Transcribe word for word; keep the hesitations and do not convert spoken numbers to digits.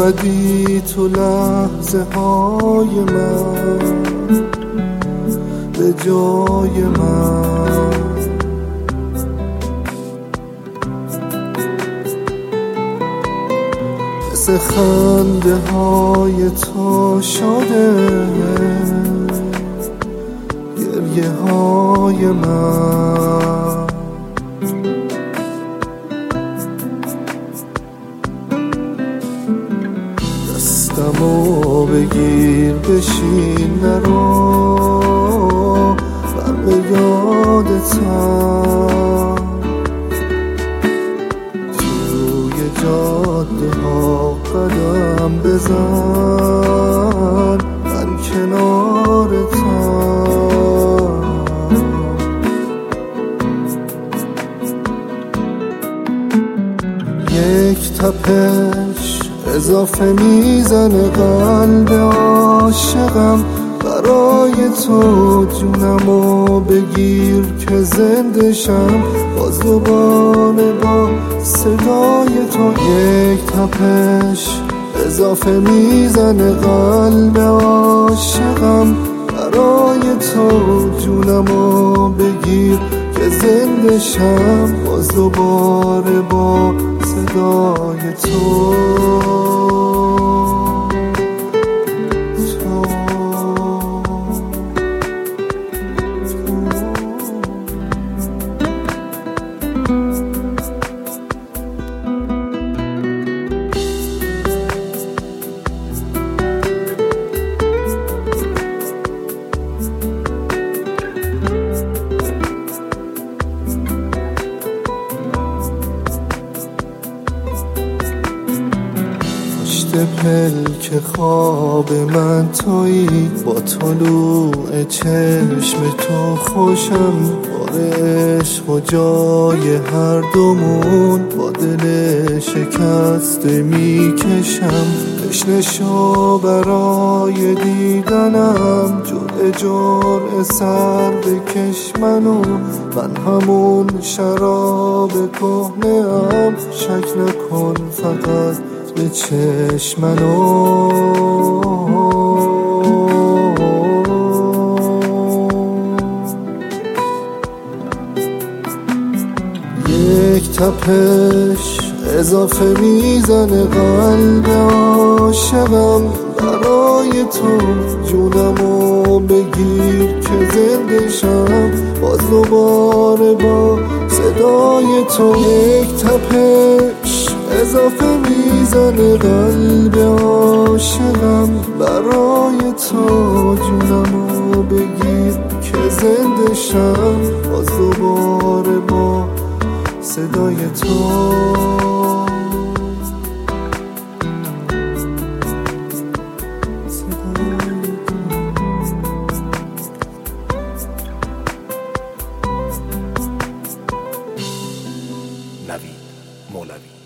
اومدی تو لحظه های من به جای من، مثل خنده های تو شده گریه های من. دستمو بگیر بشین نرو، من به یادتم توی جاده ها قدم بزن، من کنارتم. یک تپش اضافه میزنه قلب عاشقم، برای تو جونمو بگیر که زنده شم باز دوباره با صدای تو. یک تپش اضافه میزنه قلب عاشقم، برای تو جونمو بگیر که زنده شم باز دوباره با صدای تو. پلک خواب من تویی، با طلوع چشم تو خوشم، بار عشق و جای هر دومون با دل شکسته میکشم. تشنه شو برای دیدنم، جرعه جرعه سر بکش منو، من همون شراب کهنه ام، شک نکن فقط به چشمنو. یک تپش اضافه میزنه قلب عاشقم، برای تو جونمو بگیر که زنده شم باز دوباره با صدای تو. یک تپش اضافه میزنه قلب عاشقم، برای تو جونمو بگیر که زنده شم باز دوباره با صدای تو. نوید مولوی.